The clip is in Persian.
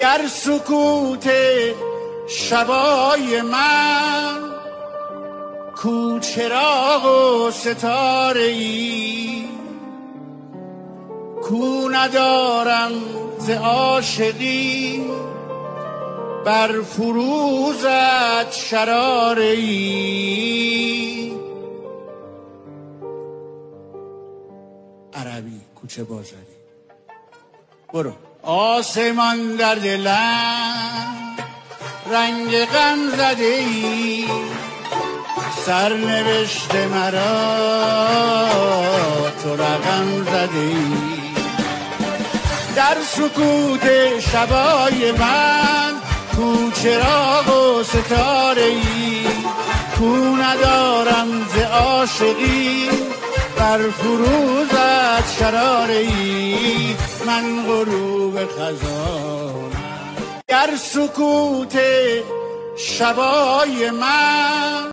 در سکوت شبای من کو چراغ و ستاره ای، کو ندارم ز عاشقی بر فروزت شراره ای. عربی کوچه بازاری. برو. آسمان در دلم رنگ غم زده ای، سرنوشت مرا تو رقم زده ای. در سکوت شبای من کو چراغ و ستاره ای، کو ندارم ز عاشقی بر فروزت شراره ای. من غروب خزانم در سکوت شبای من